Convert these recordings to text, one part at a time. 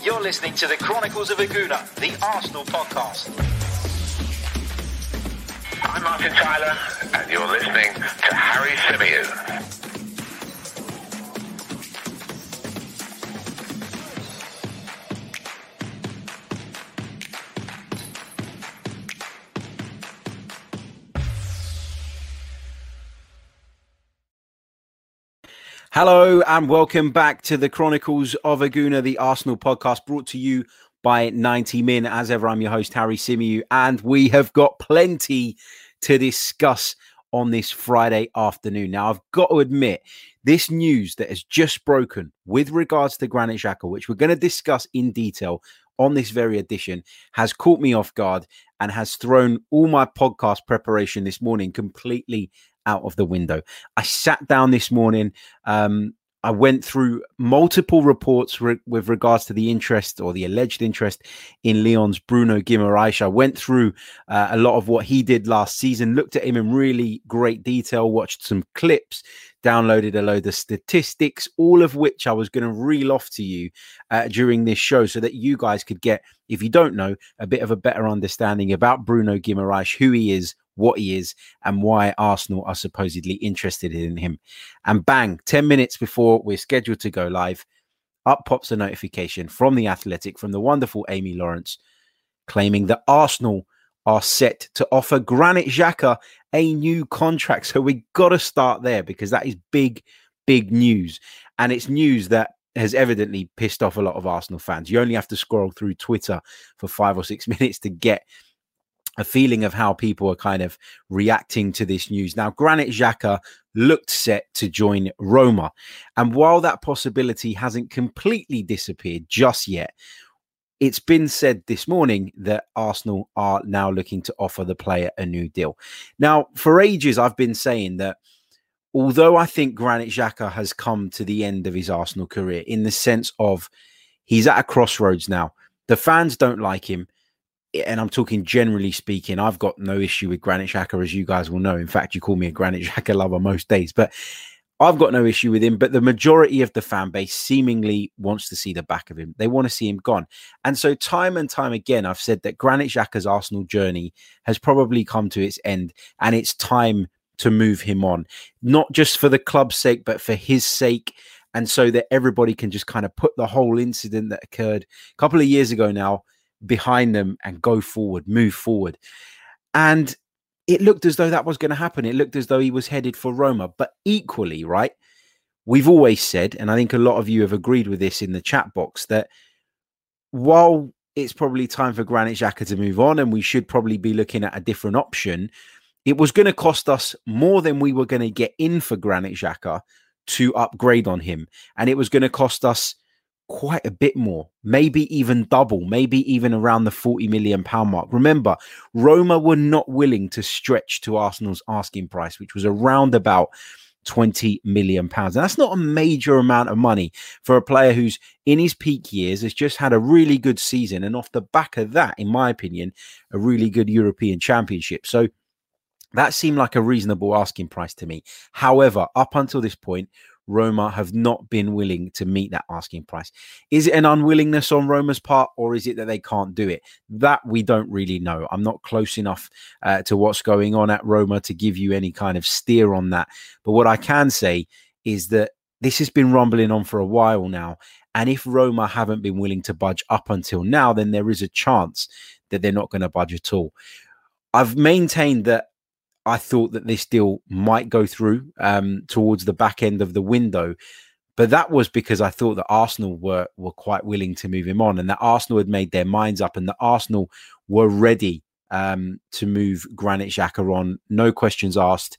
You're listening to the Chronicles of Aguna, the Arsenal podcast. I'm Martin Tyler, and you're listening to Harry Symeou. Hello and welcome back to the Chronicles of Aguna, the Arsenal podcast, brought to you by 90 Min. As ever, I'm your host, Harry Symeou, and we have got plenty to discuss on this Friday afternoon. Now, I've got to admit, this news that has just broken with regards to Granit Xhaka, which we're going to discuss in detail on this very edition, has caught me off guard and has thrown all my podcast preparation this morning completely out of the window. I sat down this morning. I went through multiple reports with regards to the interest or the alleged interest in Lyon's Bruno Guimaraes. I went through a lot of what he did last season, looked at him in really great detail, watched some clips, downloaded a load of statistics, all of which I was going to reel off to you during this show so that you guys could get, if you don't know, a bit of a better understanding about Bruno Guimaraes, who he is, what he is, and why Arsenal are supposedly interested in him. And bang, 10 minutes before we're scheduled to go live, up pops a notification from The Athletic, from the wonderful Amy Lawrence, claiming that Arsenal are set to offer Granit Xhaka a new contract. So we got to start there because that is big, big news. And it's news that has evidently pissed off a lot of Arsenal fans. You only have to scroll through Twitter for 5 or 6 minutes to get a feeling of how people are kind of reacting to this news. Now, Granit Xhaka looked set to join Roma. And while that possibility hasn't completely disappeared just yet, it's been said this morning that Arsenal are now looking to offer the player a new deal. Now, for ages, I've been saying that although I think Granit Xhaka has come to the end of his Arsenal career in the sense of he's at a crossroads now, the fans don't like him. And I'm talking generally speaking, I've got no issue with Granit Xhaka, as you guys will know. In fact, you call me a Granit Xhaka lover most days, but I've got no issue with him. But the majority of the fan base seemingly wants to see the back of him. They want to see him gone. And so time and time again, I've said that Granit Xhaka's Arsenal journey has probably come to its end, and it's time to move him on, not just for the club's sake, but for his sake. And so that everybody can just kind of put the whole incident that occurred a couple of years ago now behind them and go forward, move forward. And it looked as though that was going to happen. It looked as though he was headed for Roma. But equally, right, we've always said, and I think a lot of you have agreed with this in the chat box, that while it's probably time for Granit Xhaka to move on and we should probably be looking at a different option, it was going to cost us more than we were going to get in for Granit Xhaka to upgrade on him. And it was going to cost us quite a bit more, maybe even double, maybe even around the £40 million mark. Remember, Roma were not willing to stretch to Arsenal's asking price, which was around about £20 million. And that's not a major amount of money for a player who's in his peak years, has just had a really good season. And off the back of that, in my opinion, a really good European Championship. So that seemed like a reasonable asking price to me. However, up until this point, Roma have not been willing to meet that asking price. Is it an unwillingness on Roma's part, or is it that they can't do it? That we don't really know. I'm not close enough to what's going on at Roma to give you any kind of steer on that. But what I can say is that this has been rumbling on for a while now. And if Roma haven't been willing to budge up until now, then there is a chance that they're not going to budge at all. I've maintained that I thought that this deal might go through towards the back end of the window. But that was because I thought that Arsenal were quite willing to move him on, and that Arsenal had made their minds up, and that Arsenal were ready to move Granit Xhaka on. No questions asked.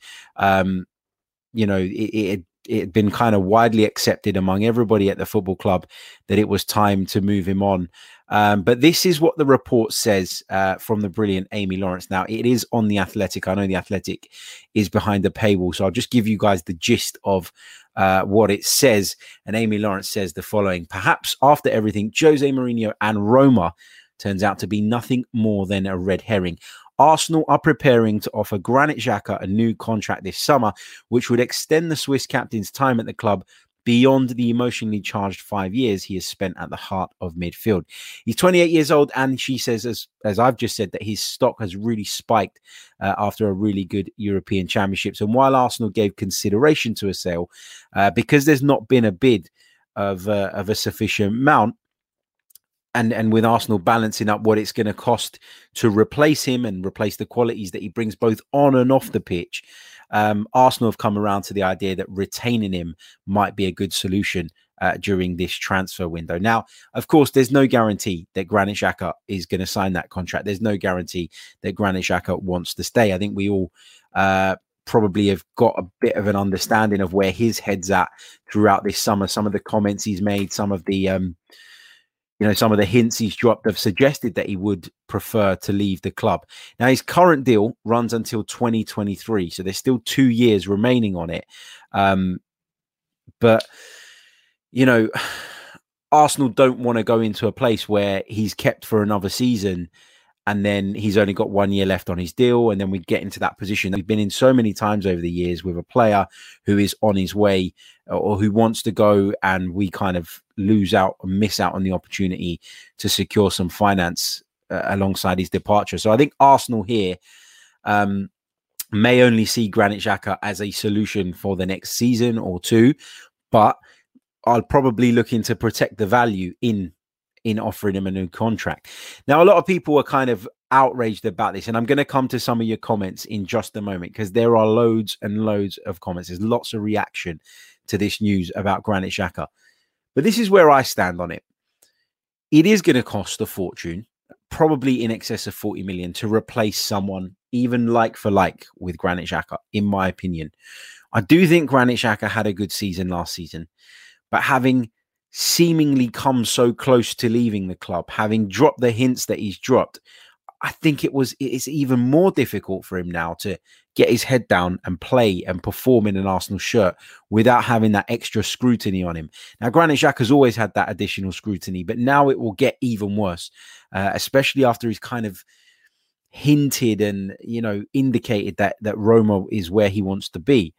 It had been kind of widely accepted among everybody at the football club that it was time to move him on. But this is what the report says from the brilliant Amy Lawrence. Now, it is on The Athletic. I know The Athletic is behind the paywall, so I'll just give you guys the gist of what it says. And Amy Lawrence says the following: perhaps after everything, Jose Mourinho and Roma turns out to be nothing more than a red herring. Arsenal are preparing to offer Granit Xhaka a new contract this summer, which would extend the Swiss captain's time at the club beyond the emotionally charged 5 years he has spent at the heart of midfield. He's 28 years old, and she says, as I've just said, that his stock has really spiked after a really good European Championships. And while Arsenal gave consideration to a sale, because there's not been a bid of a sufficient amount, and with Arsenal balancing up what it's going to cost to replace him and replace the qualities that he brings both on and off the pitch, Arsenal have come around to the idea that retaining him might be a good solution during this transfer window. Now, of course, there's no guarantee that Granit Xhaka is going to sign that contract. There's no guarantee that Granit Xhaka wants to stay. I think we all probably have got a bit of an understanding of where his head's at throughout this summer. Some of the comments he's made, some of the some of the hints he's dropped have suggested that he would prefer to leave the club. Now, his current deal runs until 2023, so there's still 2 years remaining on it. But, Arsenal don't want to go into a place where he's kept for another season and then he's only got 1 year left on his deal. And then we get into that position that we've been in so many times over the years with a player who is on his way or who wants to go, and we kind of lose out and miss out on the opportunity to secure some finance alongside his departure. So I think Arsenal here may only see Granit Xhaka as a solution for the next season or two, but I'll probably looking to protect the value in offering him a new contract. Now, a lot of people are kind of outraged about this, and I'm going to come to some of your comments in just a moment because there are loads and loads of comments. There's lots of reaction to this news about Granit Xhaka. But this is where I stand on it. It is going to cost a fortune, probably in excess of 40 million, to replace someone even like for like with Granit Xhaka, in my opinion. I do think Granit Xhaka had a good season last season, but having seemingly come so close to leaving the club, having dropped the hints that he's dropped, I think it's even more difficult for him now to get his head down and play and perform in an Arsenal shirt without having that extra scrutiny on him. Now, Granit Xhaka has always had that additional scrutiny, but now it will get even worse, especially after he's kind of hinted and, indicated that Roma is where he wants to be.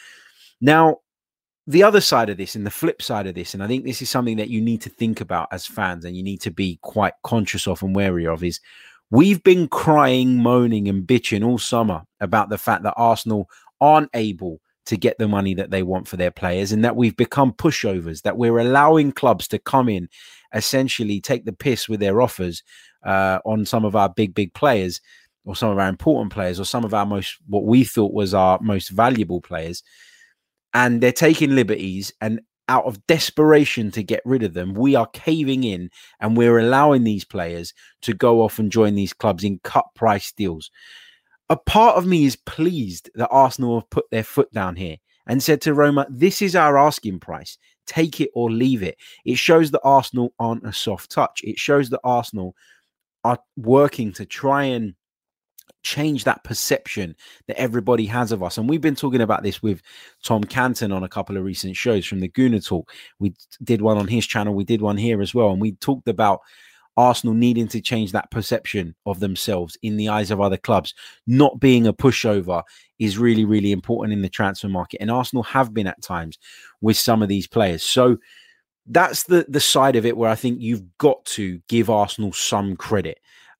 Now, the other side of this and the flip side of this, and I think this is something that you need to think about as fans and you need to be quite conscious of and wary of, is we've been crying, moaning and bitching all summer about the fact that Arsenal aren't able to get the money that they want for their players and that we've become pushovers, that we're allowing clubs to come in, essentially take the piss with their offers on some of our big players or some of our important players or some of our what we thought was our most valuable players. And they're taking liberties, and out of desperation to get rid of them, we are caving in and we're allowing these players to go off and join these clubs in cut price deals. A part of me is pleased that Arsenal have put their foot down here and said to Roma, this is our asking price. Take it or leave it. It shows that Arsenal aren't a soft touch. It shows that Arsenal are working to try and change that perception that everybody has of us. And we've been talking about this with Tom Canton on a couple of recent shows from the Gooner Talk. We did one on his channel. We did one here as well. And we talked about Arsenal needing to change that perception of themselves in the eyes of other clubs. Not being a pushover is really, really important in the transfer market. And Arsenal have been at times with some of these players. So that's the side of it where I think you've got to give Arsenal some credit.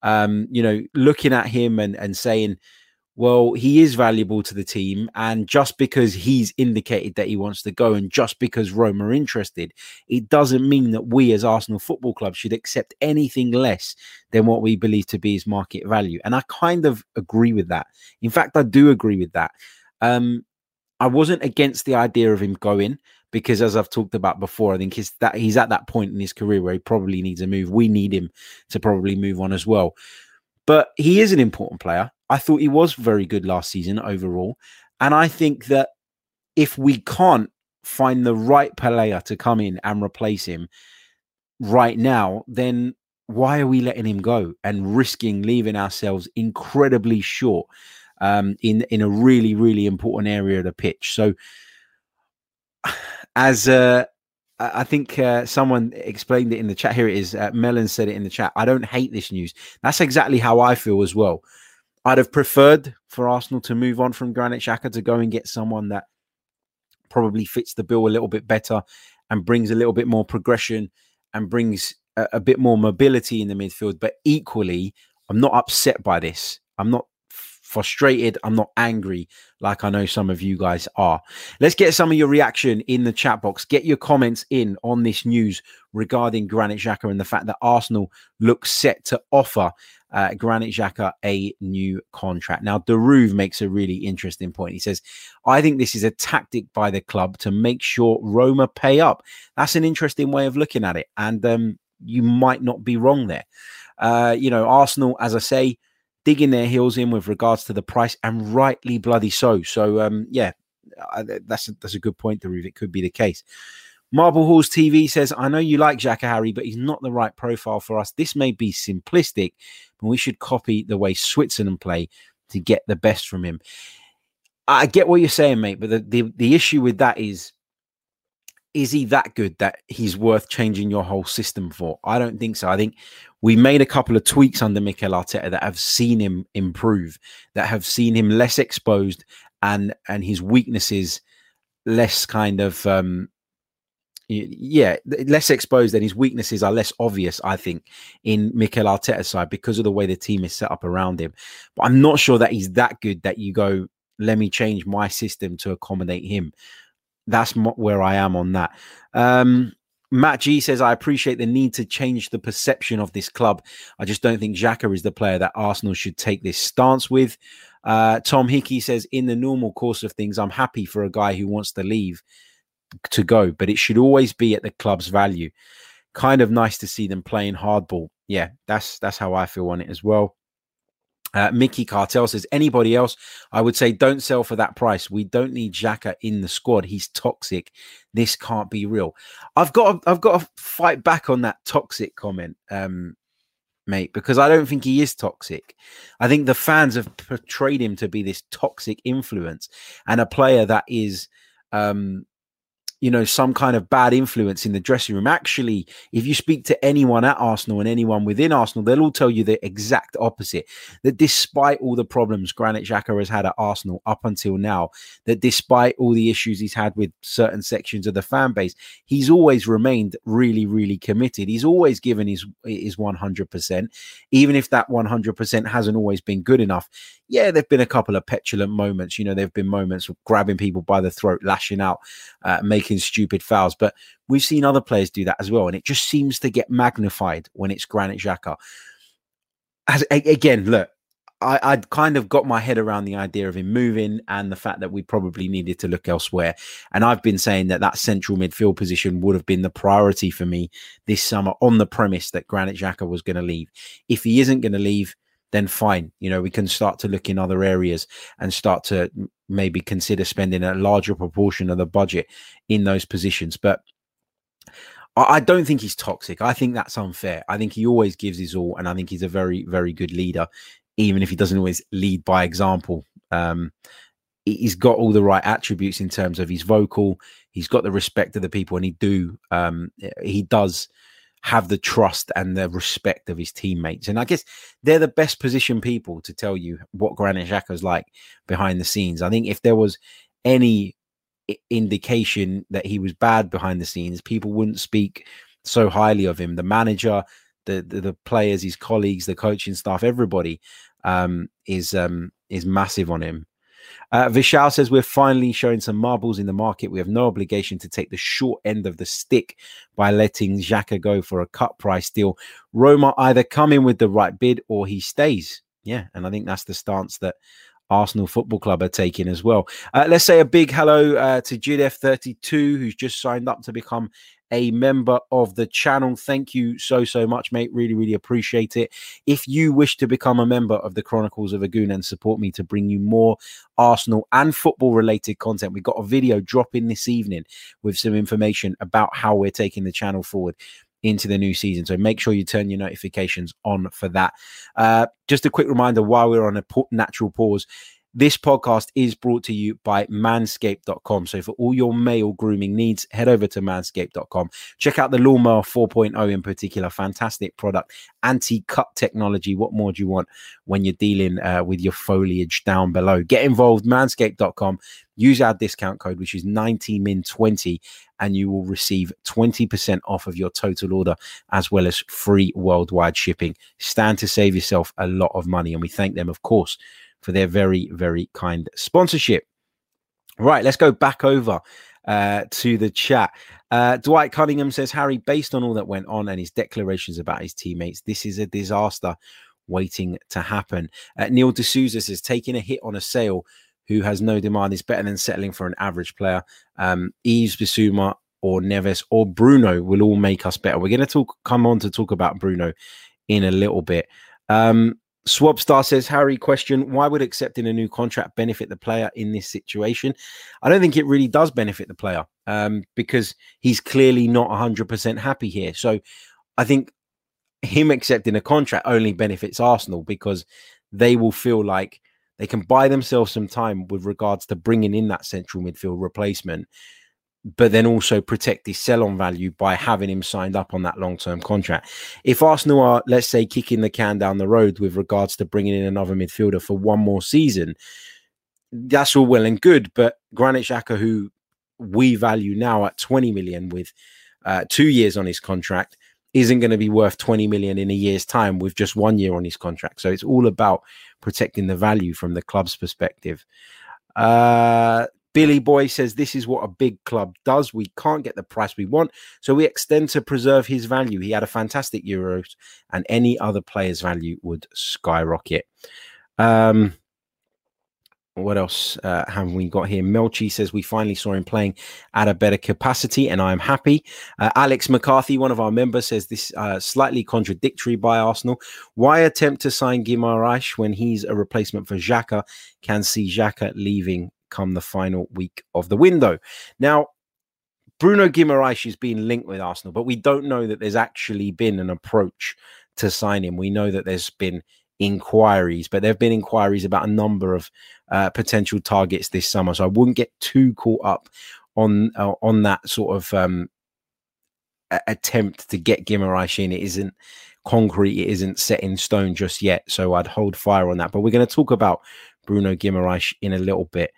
Looking at him and saying, well, he is valuable to the team. And just because he's indicated that he wants to go and just because Roma are interested, it doesn't mean that we as Arsenal Football Club should accept anything less than what we believe to be his market value. And I kind of agree with that. In fact, I do agree with that. I wasn't against the idea of him going because, as I've talked about before, I think he's at that point in his career where he probably needs a move. We need him to probably move on as well. But he is an important player. I thought he was very good last season overall. And I think that if we can't find the right player to come in and replace him right now, then why are we letting him go and risking leaving ourselves incredibly short in a really, really important area of the pitch? So as I think someone explained it in the chat. Here it is. Melon said it in the chat. I don't hate this news. That's exactly how I feel as well. I'd have preferred for Arsenal to move on from Granit Xhaka to go and get someone that probably fits the bill a little bit better and brings a little bit more progression and brings a bit more mobility in the midfield. But equally, I'm not upset by this. I'm not frustrated. I'm not angry like I know some of you guys are. Let's get some of your reaction in the chat box. Get your comments in on this news regarding Granit Xhaka and the fact that Arsenal looks set to offer Granit Xhaka a new contract. Now, Daruv makes a really interesting point. He says, I think this is a tactic by the club to make sure Roma pay up. That's an interesting way of looking at it. And you might not be wrong there. Arsenal, as I say, digging their heels in with regards to the price, and rightly bloody so. So, that's a good point, Daruv. It could be the case. Marble Halls TV says, I know you like Xhaka, Harry, but he's not the right profile for us. This may be simplistic, but we should copy the way Switzerland play to get the best from him. I get what you're saying, mate, but the issue with that is he that good that he's worth changing your whole system for? I don't think so. I think we made a couple of tweaks under Mikel Arteta that have seen him improve, that have seen him less exposed and his weaknesses less kind of, less exposed, and his weaknesses are less obvious, I think, in Mikel Arteta's side because of the way the team is set up around him. But I'm not sure that he's that good that you go, let me change my system to accommodate him. That's where I am on that. Matt G says, I appreciate the need to change the perception of this club. I just don't think Xhaka is the player that Arsenal should take this stance with. Tom Hickey says, in the normal course of things, I'm happy for a guy who wants to leave to go, but it should always be at the club's value. Kind of nice to see them playing hardball. Yeah, that's how I feel on it as well. Mickey Cartel says, anybody else, I would say don't sell for that price. We don't need Xhaka in the squad. He's toxic. This can't be real. I've got to fight back on that toxic comment, mate, because I don't think he is toxic. I think the fans have portrayed him to be this toxic influence and a player that is, some kind of bad influence in the dressing room. Actually, if you speak to anyone at Arsenal and anyone within Arsenal, they'll all tell you the exact opposite. That despite all the problems Granit Xhaka has had at Arsenal up until now, that despite all the issues he's had with certain sections of the fan base, he's always remained really, really committed. He's always given his 100%, even if that 100% hasn't always been good enough. Yeah, there've been a couple of petulant moments. There've been moments of grabbing people by the throat, lashing out, making stupid fouls. But we've seen other players do that as well. And it just seems to get magnified when it's Granit Xhaka. Again, look, I'd kind of got my head around the idea of him moving and the fact that we probably needed to look elsewhere. And I've been saying that central midfield position would have been the priority for me this summer on the premise that Granit Xhaka was going to leave. If he isn't going to leave, then fine. We can start to look in other areas and start to maybe consider spending a larger proportion of the budget in those positions. But I don't think he's toxic. I think that's unfair. I think he always gives his all, and I think he's a very, very good leader, even if he doesn't always lead by example. He's got all the right attributes in terms of he's vocal, he's got the respect of the people, and he does have the trust and the respect of his teammates. And I guess they're the best positioned people to tell you what Granit Xhaka's like behind the scenes. I think if there was any indication that he was bad behind the scenes, people wouldn't speak so highly of him. The manager, the players, his colleagues, the coaching staff, everybody is massive on him. Vishal says, we're finally showing some marbles in the market. We have no obligation to take the short end of the stick by letting Xhaka go for a cut price deal. Roma either come in with the right bid or he stays. Yeah, and I think that's the stance that Arsenal Football Club are taking as well. Let's say a big hello to Judef32, who's just signed up to become a member of the channel. Thank you so much, mate. Really, really appreciate it. If you wish to become a member of the Chronicles of a Gooner and support me to bring you more Arsenal and football related content, we've got a video dropping this evening with some information about how we're taking the channel forward into the new season. So make sure you turn your notifications on for that. Just a quick reminder while we're on a natural pause, This podcast is brought to you by manscaped.com. So for all your male grooming needs, head over to manscaped.com. Check out the Lawnmower 4.0 in particular. Fantastic product. Anti-cut technology. What more do you want when you're dealing with your foliage down below? Get involved, manscaped.com. Use our discount code, which is 90min20, and you will receive 20% off of your total order, as well as free worldwide shipping. Stand to save yourself a lot of money. And we thank them, of course, for their very, very kind sponsorship. Right, let's go back over to the chat. Dwight Cunningham says, Harry, based on all that went on and his declarations about his teammates, this is a disaster waiting to happen. Neil D'Souza says, taking a hit on a sale who has no demand is better than settling for an average player. Yves Bissouma or Neves or Bruno will all make us better. We're going to come on to talk about Bruno in a little bit. Swabstar says, Harry, question, why would accepting a new contract benefit the player in this situation? I don't think it really does benefit the player because he's clearly not 100% happy here. So I think him accepting a contract only benefits Arsenal because they will feel like they can buy themselves some time with regards to bringing in that central midfield replacement, but then also protect his sell-on value by having him signed up on that long-term contract. If Arsenal are, let's say, kicking the can down the road with regards to bringing in another midfielder for one more season, that's all well and good. But Granit Xhaka, who we value now at 20 million with 2 years on his contract, isn't going to be worth 20 million in a year's time with just 1 year on his contract. So it's all about protecting the value from the club's perspective. Billy Boy says, this is what a big club does. We can't get the price we want, so we extend to preserve his value. He had a fantastic Euros, and any other player's value would skyrocket. What else have we got here? Melchi says, we finally saw him playing at a better capacity, and I'm happy. Alex McCarthy, one of our members, says this slightly contradictory by Arsenal. Why attempt to sign Guimaraes when he's a replacement for Xhaka? Can see Xhaka leaving come the final week of the window. Now, Bruno Guimaraes is being linked with Arsenal, but we don't know that there's actually been an approach to sign him. We know that there's been inquiries, but there have been inquiries about a number of potential targets this summer. So I wouldn't get too caught up on that sort of attempt to get Guimaraes in. It isn't concrete. It isn't set in stone just yet. So I'd hold fire on that. But we're going to talk about Bruno Guimaraes in a little bit.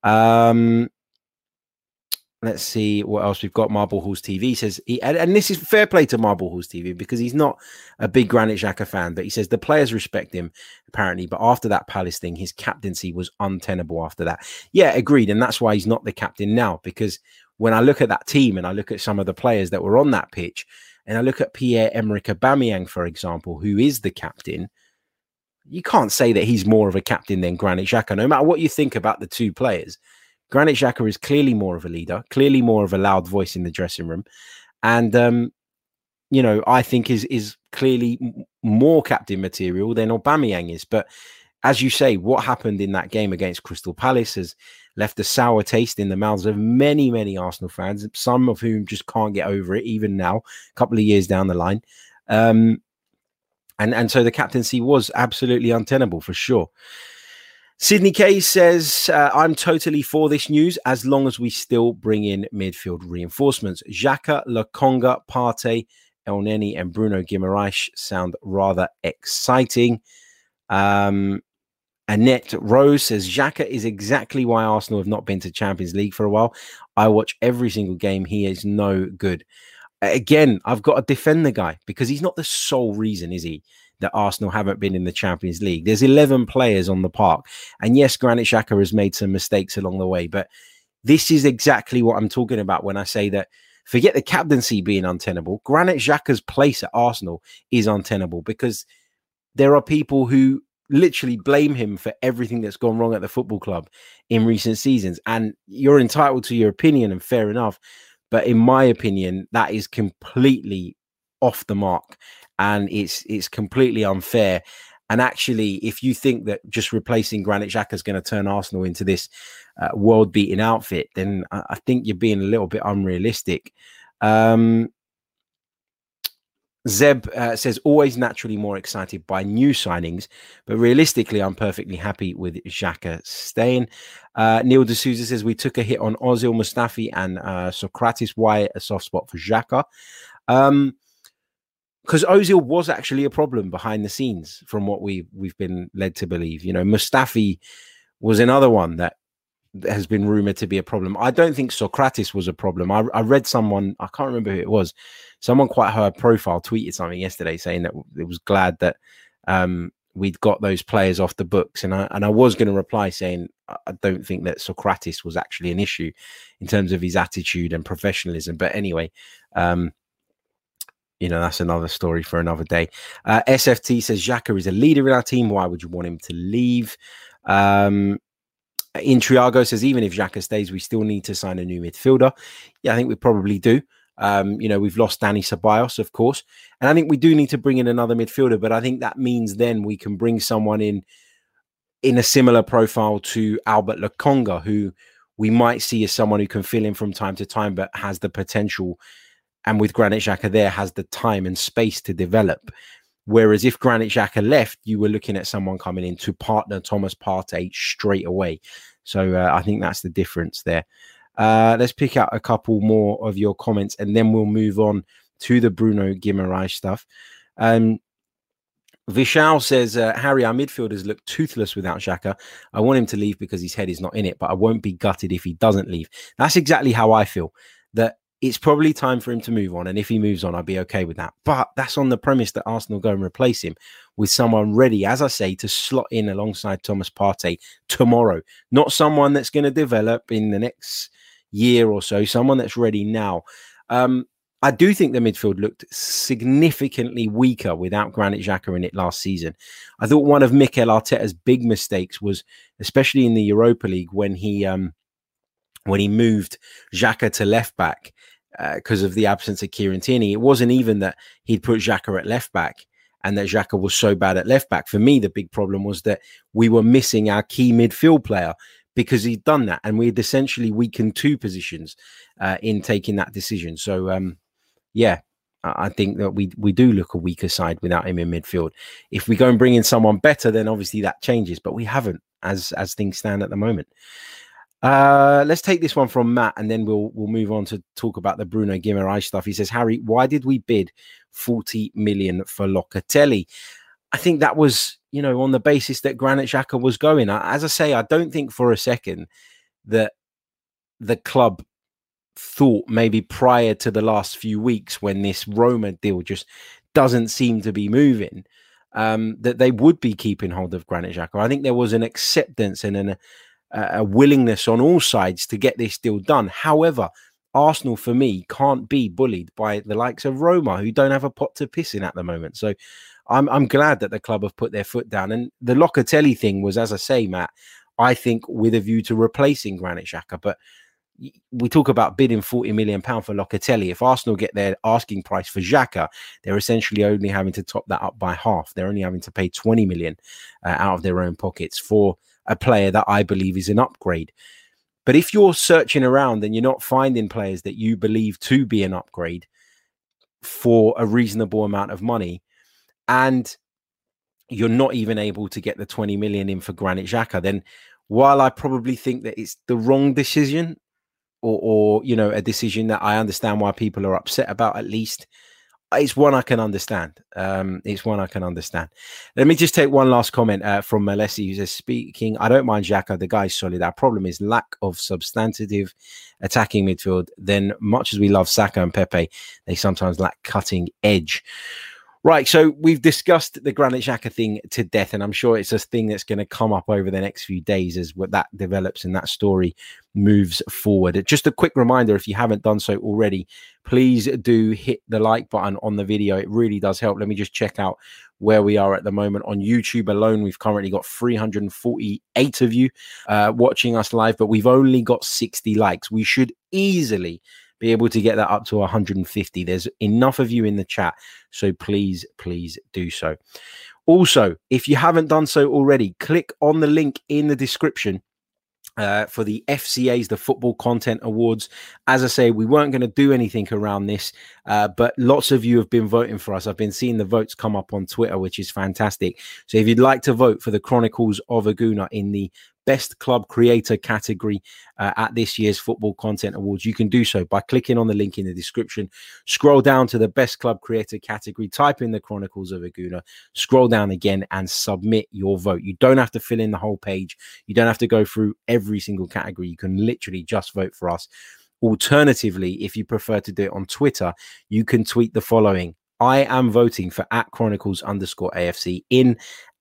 Let's see what else we've got. Marble Halls TV says, and this is fair play to Marble Halls TV because he's not a big Granit Xhaka fan, but he says the players respect him apparently. But after that Palace thing, his captaincy was untenable after that. Yeah, agreed. And that's why he's not the captain now, because when I look at that team and I look at some of the players that were on that pitch and I look at Pierre-Emerick Aubameyang, for example, who is the captain, you can't say that he's more of a captain than Granit Xhaka, no matter what you think about the two players. Granit Xhaka is clearly more of a leader, clearly more of a loud voice in the dressing room. And, you know, I think is clearly more captain material than Aubameyang is. But as you say, what happened in that game against Crystal Palace has left a sour taste in the mouths of many, many Arsenal fans, some of whom just can't get over it, even now, a couple of years down the line. And so the captaincy was absolutely untenable for sure. Sydney K says, I'm totally for this news as long as we still bring in midfield reinforcements. Xhaka, Lokonga, Partey, Elneny and Bruno Guimaraes sound rather exciting. Annette Rose says, Xhaka is exactly why Arsenal have not been to Champions League for a while. I watch every single game. He is no good. Again, I've got to defend the guy because he's not the sole reason, is he, that Arsenal haven't been in the Champions League. There's 11 players on the park. And yes, Granit Xhaka has made some mistakes along the way, but this is exactly what I'm talking about when I say that forget the captaincy being untenable. Granit Xhaka's place at Arsenal is untenable because there are people who literally blame him for everything that's gone wrong at the football club in recent seasons. And you're entitled to your opinion and fair enough. But in my opinion, that is completely off the mark. And it's completely unfair. And actually, if you think that just replacing Granit Xhaka is going to turn Arsenal into this world-beating outfit, then I think you're being a little bit unrealistic. Zeb says, always naturally more excited by new signings, but realistically, I'm perfectly happy with Xhaka staying. Neil D'Souza says, we took a hit on Ozil, Mustafi, and Socrates. Why a soft spot for Xhaka? Because Ozil was actually a problem behind the scenes, from what we've been led to believe. You know, Mustafi was another one that has been rumored to be a problem. I don't think Socrates was a problem. I read someone, I can't remember who it was, someone quite high profile tweeted something yesterday saying that it was glad that we'd got those players off the books. And I was going to reply saying I don't think that Socrates was actually an issue in terms of his attitude and professionalism. But anyway, you know, that's another story for another day. SFT says, Xhaka is a leader in our team. Why would you want him to leave? Intriago says, even if Xhaka stays, we still need to sign a new midfielder. Yeah, I think we probably do. You know, we've lost Dani Ceballos, of course. And I think we do need to bring in another midfielder. But I think that means then we can bring someone in a similar profile to Albert Lokonga, who we might see as someone who can fill in from time to time, but has the potential. And with Granit Xhaka there, has the time and space to develop. Whereas if Granit Xhaka left, you were looking at someone coming in to partner Thomas Partey straight away. So I think that's the difference there. Let's pick out a couple more of your comments and then we'll move on to the Bruno Guimaraes stuff. Vishal says, Harry, our midfielders look toothless without Xhaka. I want him to leave because his head is not in it, but I won't be gutted if he doesn't leave. That's exactly how I feel, that it's probably time for him to move on. And if he moves on, I'll be okay with that. But that's on the premise that Arsenal go and replace him with someone ready, as I say, to slot in alongside Thomas Partey tomorrow. Not someone that's going to develop in the next year or so, someone that's ready now. I do think the midfield looked significantly weaker without Granit Xhaka in it last season. I thought one of Mikel Arteta's big mistakes was, especially in the Europa League, when he moved Xhaka to left back because of the absence of Kieran Tierney. It wasn't even that he'd put Xhaka at left back and that Xhaka was so bad at left back. For me, the big problem was that we were missing our key midfield player because he'd done that. And we had essentially weakened two positions in taking that decision. So, yeah, I think that we do look a weaker side without him in midfield. If we go and bring in someone better, then obviously that changes. But we haven't as things stand at the moment. Let's take this one from Matt and then we'll move on to talk about the Bruno Guimaraes stuff. He says, Harry, why did we bid 40 million for Locatelli? I think that was, you know, on the basis that Granit Xhaka was going. As I say, I don't think for a second that the club thought maybe prior to the last few weeks when this Roma deal just doesn't seem to be moving, that they would be keeping hold of Granit Xhaka. I think there was an acceptance and a willingness on all sides to get this deal done. However, Arsenal, for me, can't be bullied by the likes of Roma, who don't have a pot to piss in at the moment. So I'm glad that the club have put their foot down. And the Locatelli thing was, as I say, Matt, I think with a view to replacing Granit Xhaka. But we talk about bidding £40 million for Locatelli. If Arsenal get their asking price for Xhaka, they're essentially only having to top that up by half. They're only having to pay 20 million out of their own pockets for a player that I believe is an upgrade. But if you're searching around and you're not finding players that you believe to be an upgrade for a reasonable amount of money, and you're not even able to get the 20 million in for Granit Xhaka, then while I probably think that it's the wrong decision or you know, a decision that I understand why people are upset about, at least it's one I can understand. It's one I can understand. Let me just take one last comment from Malesi, who says, speaking, I don't mind Xhaka. The guy's solid. Our problem is lack of substantive attacking midfield. Then much as we love Saka and Pepe, they sometimes lack cutting edge. Right, so we've discussed the Granit Xhaka thing to death, and I'm sure it's a thing that's going to come up over the next few days as what that develops and that story moves forward. Just a quick reminder, if you haven't done so already, please do hit the like button on the video. It really does help. Let me just check out where we are at the moment. On YouTube alone, we've currently got 348 of you watching us live, but we've only got 60 likes. We should easily be able to get that up to 150. There's enough of you in the chat, so please do so. Also, if you haven't done so already, click on the link in the description for the FCAs, the Football Content Awards. As I say, we weren't going to do anything around this, but lots of you have been voting for us. I've been seeing the votes come up on Twitter, which is fantastic. So if you'd like to vote for the Chronicles of Aguna in the Best Club Creator category at this year's Football Content Awards, you can do so by clicking on the link in the description. Scroll down to the Best Club Creator category, type in the Chronicles of Aguna, scroll down again and submit your vote. You don't have to fill in the whole page. You don't have to go through every single category. You can literally just vote for us. Alternatively, if you prefer to do it on Twitter, you can tweet the following: I am voting for @Chronicles_AFC in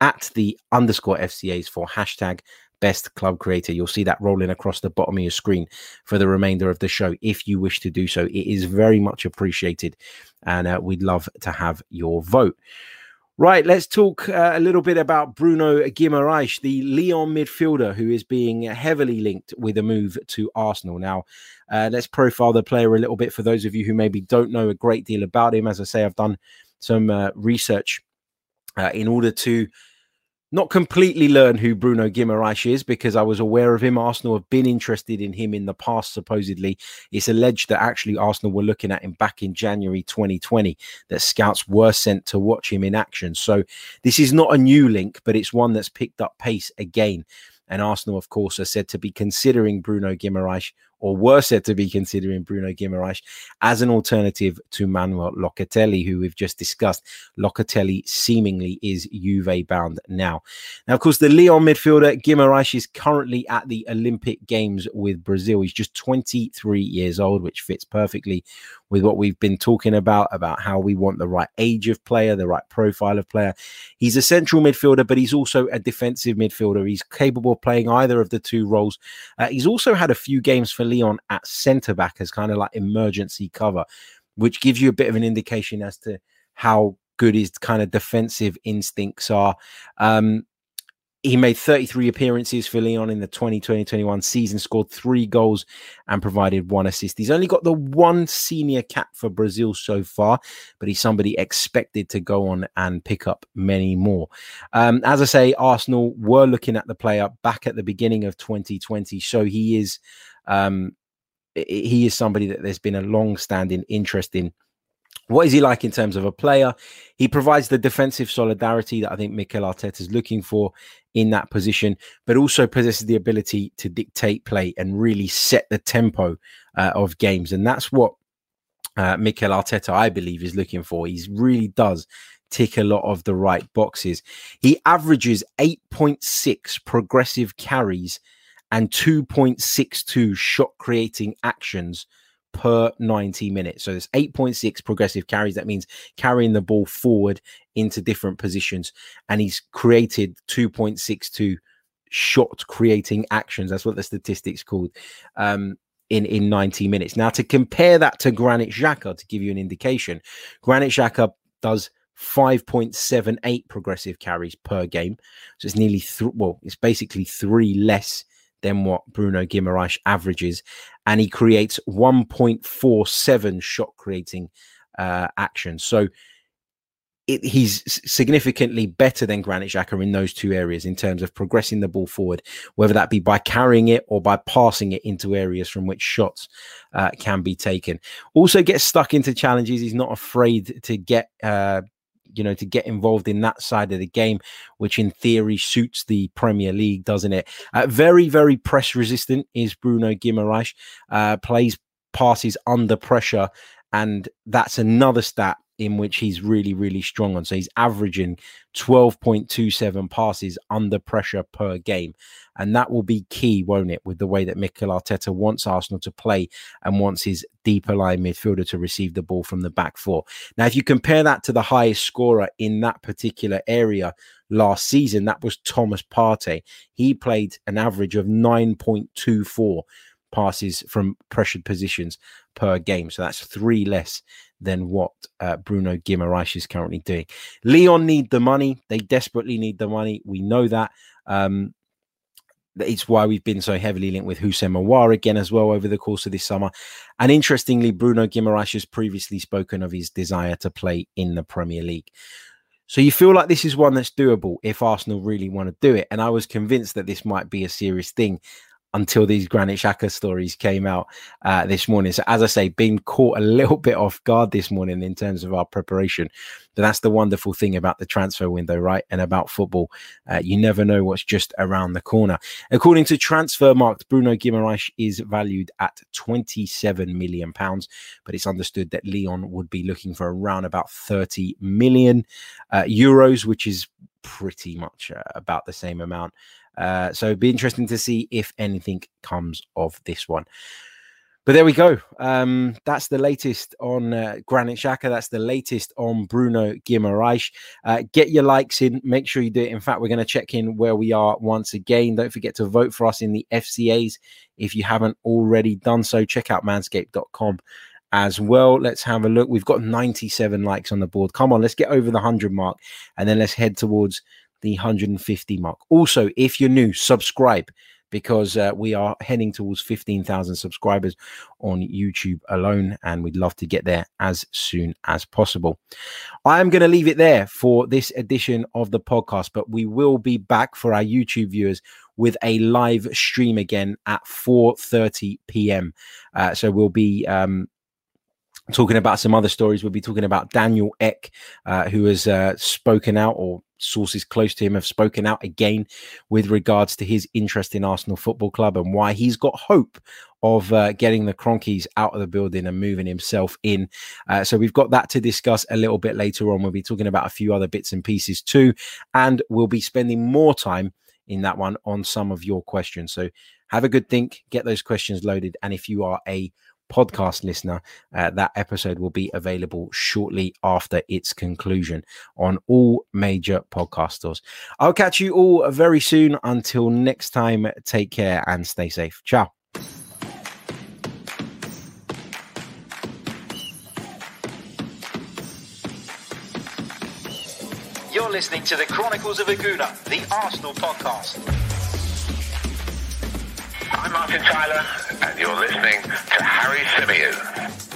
@the_FCAs for hashtag Best Club Creator. You'll see that rolling across the bottom of your screen for the remainder of the show. If you wish to do so, it is very much appreciated, and we'd love to have your vote. Right, let's talk a little bit about Bruno Guimaraes, the Lyon midfielder who is being heavily linked with a move to Arsenal. Now, let's profile the player a little bit for those of you who maybe don't know a great deal about him. As I say, I've done some research in order to not completely learn who Bruno Guimaraes is, because I was aware of him. Arsenal have been interested in him in the past, supposedly. It's alleged that actually Arsenal were looking at him back in January 2020, that scouts were sent to watch him in action. So this is not a new link, but it's one that's picked up pace again. And Arsenal, of course, are said to be considering Bruno Guimaraes, or were said to be considering Bruno Guimaraes as an alternative to Manuel Locatelli, who we've just discussed. Locatelli seemingly is Juve bound now. Now, of course, the Lyon midfielder Guimaraes is currently at the Olympic Games with Brazil. He's just 23 years old, which fits perfectly with what we've been talking about how we want the right age of player, the right profile of player. He's a central midfielder, but he's also a defensive midfielder. He's capable of playing either of the two roles. He's also had a few games for Lyon at centre-back as kind of like emergency cover, which gives you a bit of an indication as to how good his kind of defensive instincts are. He made 33 appearances for Lyon in the 2020-21 season, scored 3 goals and provided 1 assist. He's only got the 1 senior cap for Brazil so far, but he's somebody expected to go on and pick up many more. As I say, Arsenal were looking at the player back at the beginning of 2020, so he is somebody that there's been a long-standing interest in. What is he like in terms of a player? He provides the defensive solidarity that I think Mikel Arteta is looking for in that position, but also possesses the ability to dictate play and really set the tempo of games. And that's what Mikel Arteta, I believe, is looking for. He really does tick a lot of the right boxes. He averages 8.6 progressive carries and 2.62 shot creating actions per 90 minutes. So there's 8.6 progressive carries. That means carrying the ball forward into different positions. And he's created 2.62 shot creating actions. That's what the statistics called in 90 minutes. Now, to compare that to Granit Xhaka, to give you an indication, Granit Xhaka does 5.78 progressive carries per game. So it's nearly, it's basically 3 less than what Bruno Guimaraes averages, and he creates 1.47 shot creating actions. So he's significantly better than Granit Xhaka in those 2 areas in terms of progressing the ball forward, whether that be by carrying it or by passing it into areas from which shots can be taken. Also gets stuck into challenges. He's not afraid to get to get involved in that side of the game, which in theory suits the Premier League, doesn't it? Very, very press resistant is Bruno Guimaraes, plays passes under pressure, and that's another stat in which he's really, really strong on. So he's averaging 12.27 passes under pressure per game. And that will be key, won't it, with the way that Mikel Arteta wants Arsenal to play and wants his deeper line midfielder to receive the ball from the back 4. Now, if you compare that to the highest scorer in that particular area last season, that was Thomas Partey. He played an average of 9.24 passes from pressured positions per game. So that's 3 less than what Bruno Guimaraes is currently doing. Lyon need the money. They desperately need the money. We know that. It's why we've been so heavily linked with Houssem Aouar again as well over the course of this summer. And interestingly, Bruno Guimaraes has previously spoken of his desire to play in the Premier League. So you feel like this is one that's doable if Arsenal really want to do it. And I was convinced that this might be a serious thing until these Granit Xhaka stories came out this morning. So as I say, being caught a little bit off guard this morning in terms of our preparation. But that's the wonderful thing about the transfer window, right? And about football. You never know what's just around the corner. According to Transfermarkt, Bruno Guimaraes is valued at £27 million, but it's understood that Lyon would be looking for around about 30 million euros, which is pretty much about the same amount. So it'd be interesting to see if anything comes of this one. But there we go. That's the latest on Granit Xhaka. That's the latest on Bruno Guimaraes. Get your likes in. Make sure you do it. In fact, we're going to check in where we are once again. Don't forget to vote for us in the FCAs. If you haven't already done so, check out manscaped.com as well. Let's have a look. We've got 97 likes on the board. Come on, let's get over the 100 mark, and then let's head towards the 150 mark. Also, if you're new, subscribe, because we are heading towards 15,000 subscribers on YouTube alone, and we'd love to get there as soon as possible. I am going to leave it there for this edition of the podcast, but we will be back for our YouTube viewers with a live stream again at 4:30 p.m. So we'll be talking about some other stories. We'll be talking about Daniel Ek, who has spoken out, or sources close to him have spoken out again with regards to his interest in Arsenal Football Club and why he's got hope of getting the Kroenkes out of the building and moving himself in. So we've got that to discuss a little bit later on. We'll be talking about a few other bits and pieces too, and we'll be spending more time in that one on some of your questions. So have a good think, get those questions loaded, and if you are a podcast listener, that episode will be available shortly after its conclusion on all major podcast stores. I'll catch you all very soon. Until next time, take care and stay safe. Ciao. You're listening to the Chronicles of Aguna, the Arsenal podcast. I'm Martin Tyler, and you're listening to Harry Symeou.